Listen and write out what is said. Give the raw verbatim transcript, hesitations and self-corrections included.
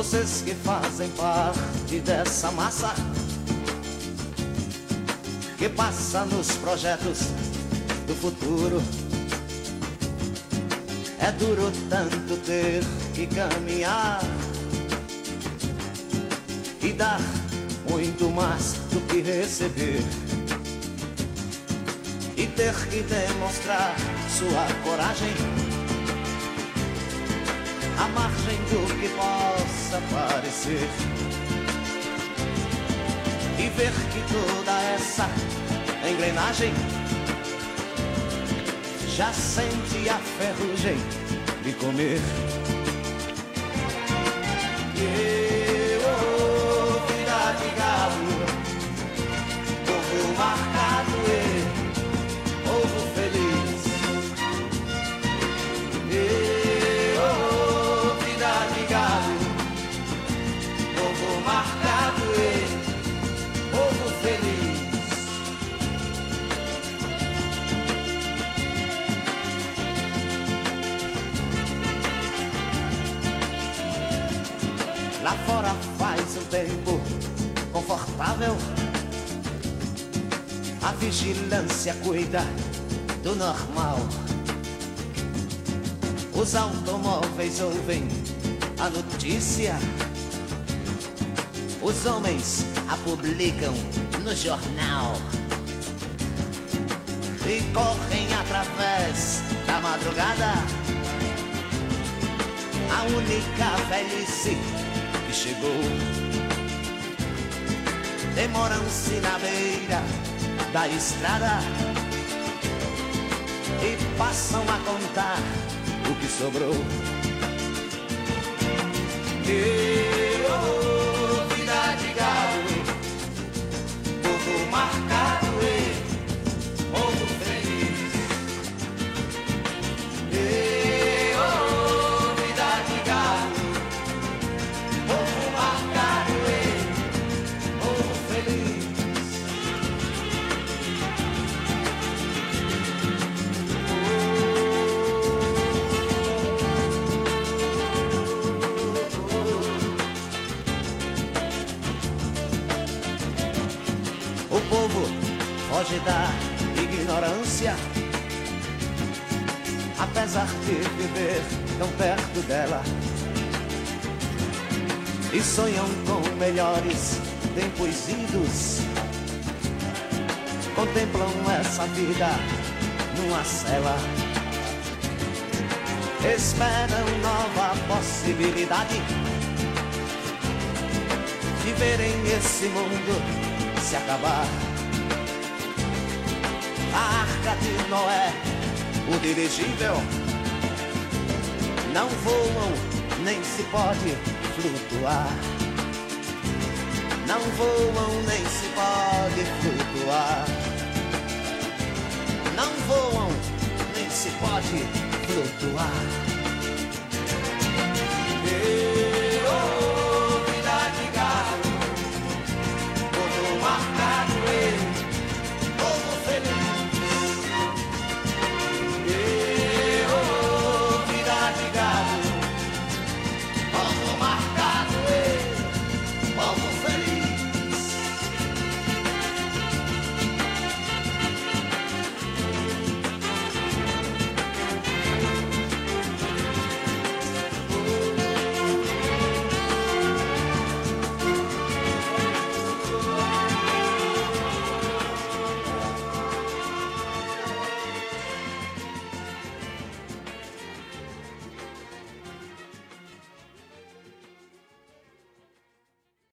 Vocês que fazem parte dessa massa que passa nos projetos do futuro. É duro tanto ter que caminhar e dar muito mais do que receber, e ter que demonstrar sua coragem à margem do que possa parecer, e ver que toda essa engrenagem já sente a ferrugem de comer. E oh, vida de galo, povo marcado e povo feliz. E oh, vida de galo, povo marcado e povo feliz. Lá fora faz um tempo confortável, a vigilância cuida do normal. Os automóveis ouvem a notícia, os homens a publicam no jornal e correm através da madrugada. A única velhice que chegou, demoram-se na beira da estrada e passam a contar o que sobrou. E oh, vida de galo, povo marcado e povo feliz. E oh, vida de galo, povo marcado e povo feliz. O povo foge da ignorância, apesar de viver tão perto dela, e sonham com melhores tempos idos. Contemplam essa vida numa cela, esperam nova possibilidade de verem esse mundo se acabar. A arca de Noé, o dirigível, não voam nem se pode flutuar. Não voam nem se pode flutuar. Não voam nem se pode flutuar.